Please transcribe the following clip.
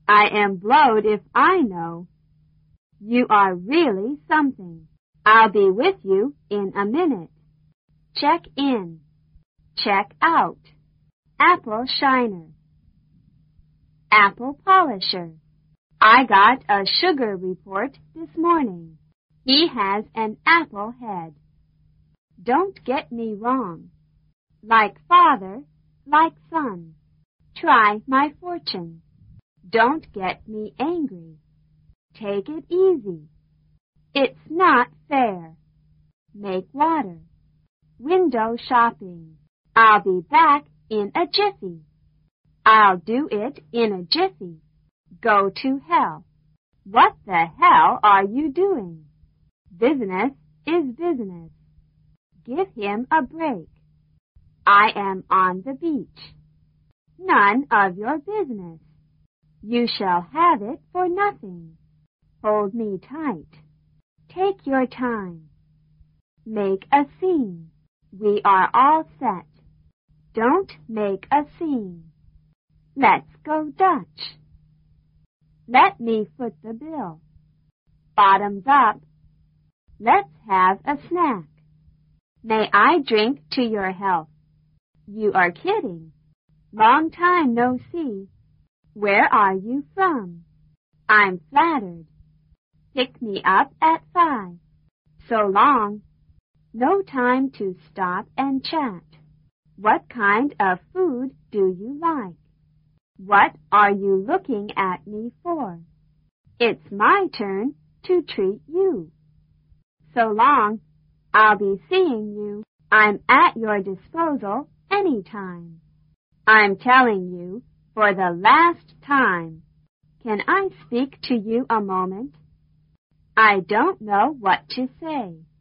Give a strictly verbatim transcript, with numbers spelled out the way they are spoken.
I am blowed if I know. You are really something. I'll be with you in a minute. Check in. Check out. Apple shiner. Apple polisher. I got a sugar report this morning. He has an apple head. Don't get me wrong. Like father, like son. Try my fortune. Don't get me angry. Take it easy. It's not fair. Make water. Window shopping. I'll be back in a jiffy. I'll do it in a jiffy. Go to hell. What the hell are you doing? Business is business. Give him a break. I am on the beach. None of your business. You shall have it for nothing. Hold me tight. Take your time. Make a scene. We are all set. Don't make a scene. Let's go Dutch. Let me foot the bill. Bottoms up. Let's have a snack. May I drink to your health? You are kidding. Long time no see. Where are you from? I'm flattered. Pick me up at five. So long. No time to stop and chat. What kind of food do you like? What are you looking at me for? It's my turn to treat you. So long. I'll be seeing you. I'm at your disposal anytime. I'm telling you for the last time. Can I speak to you a moment? I don't know what to say.